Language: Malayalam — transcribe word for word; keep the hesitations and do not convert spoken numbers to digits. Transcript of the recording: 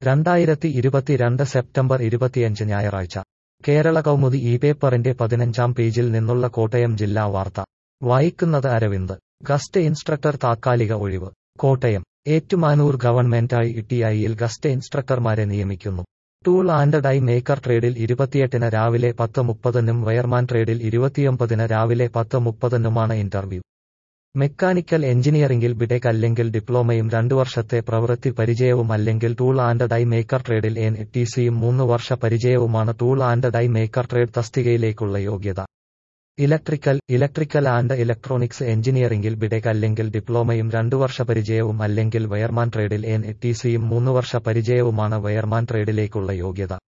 രണ്ടായിരത്തി ഇരുപത്തിരണ്ട് സെപ്റ്റംബർ ഇരുപത്തിയഞ്ച് ഞായറാഴ്ച കേരള കൗമുദി ഈ പേപ്പറിന്റെ പതിനഞ്ചാം പേജിൽ നിന്നുള്ള കോട്ടയം ജില്ലാ വാർത്ത വായിക്കുന്നത് അരവിന്ദ്. ഗസ്റ്റ് ഇൻസ്ട്രക്ടർ താത്കാലിക ഒഴിവ്. Kottayam Ettumanoor government I T ഐയിൽ ഗസ്റ്റ് ഇൻസ്ട്രക്ടർമാരെ നിയമിക്കുന്നു. ടൂൾ ആൻഡ് ഡൈ മേക്കർ ട്രേഡിൽ ഇരുപത്തിയെട്ടിന് രാവിലെ പത്ത് മുപ്പതിനും വയർമാൻ ട്രേഡിൽ ഇരുപത്തിയൊമ്പതിന് രാവിലെ പത്ത് മുപ്പതിനുമാണ് ഇന്റർവ്യൂ. മെക്കാനിക്കൽ എഞ്ചിനീയറിംഗിൽ ബിടെക് അല്ലെങ്കിൽ ഡിപ്ലോമയും രണ്ടു വർഷത്തെ പ്രവൃത്തി പരിചയവും അല്ലെങ്കിൽ ടൂൾ ആൻഡ് ഡൈ മേക്കർ ട്രേഡിൽ എൻ ടി സിയും മൂന്ന് വർഷ പരിചയവുമാണ് tool and die maker trade തസ്തികയിലേക്കുള്ള യോഗ്യത. ഇലക്ട്രിക്കൽ, ഇലക്ട്രിക്കൽ ആൻഡ് ഇലക്ട്രോണിക്സ് എഞ്ചിനീയറിംഗിൽ ബിടെക് അല്ലെങ്കിൽ ഡിപ്ലോമയും രണ്ടു വർഷ പരിചയവും അല്ലെങ്കിൽ വയർമാൻ ട്രേഡിൽ എൻ ടി സിയും മൂന്ന് വർഷ പരിചയവുമാണ് വയർമാൻ ട്രേഡിലേക്കുള്ള യോഗ്യത.